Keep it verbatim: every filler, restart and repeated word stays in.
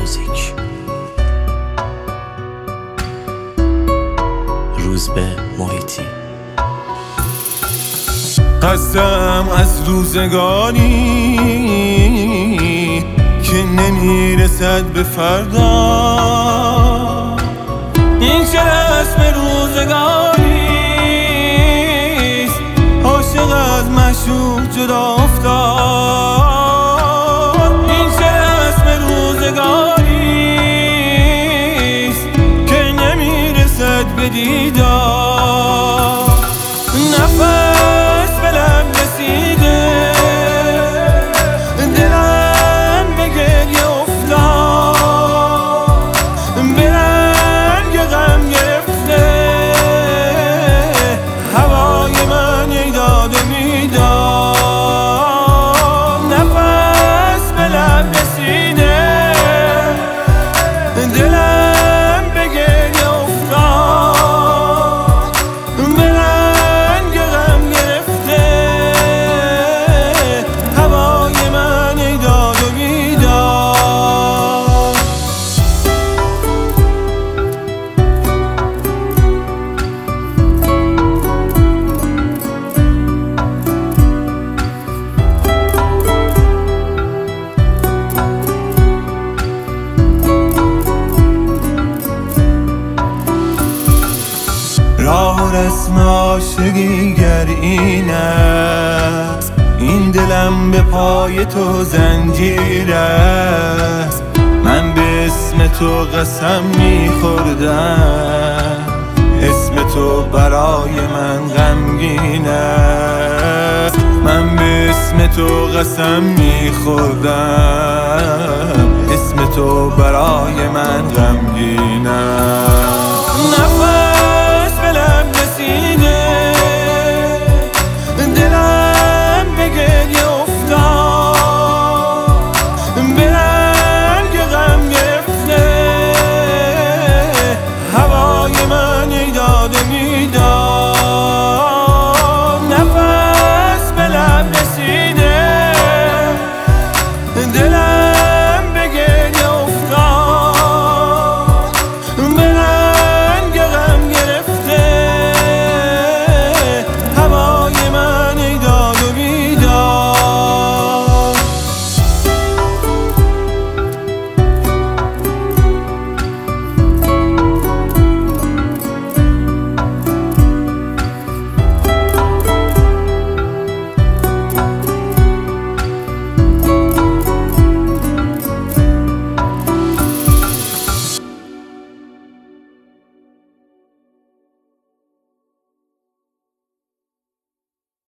موزیک. روزبه محیطی. قسم از روزگاری که نمیرسد به فردا، این چه رسم روزگاریست عاشق از معشوق جدا افتاد. این چه رسم روزگاریست که نمیرسد به دیدار. نفس به لب رسیده، دلم به گریه افتاد، به رنگ غم گرفته هوای من ای داد و میداد. نفس به لب رسیده، دلم به گریه افتاد، به رنگ غم گرفته هوای من ای داد و بیداد. راه و رسم عاشقی گر این است، این دلم به پای تو زنجیر است. من به اسم تو قسم میخوردم، اسم تو برای من غمگین است. من به اسم تو قسم میخوردم، اسم تو برای من غمگین است. نفس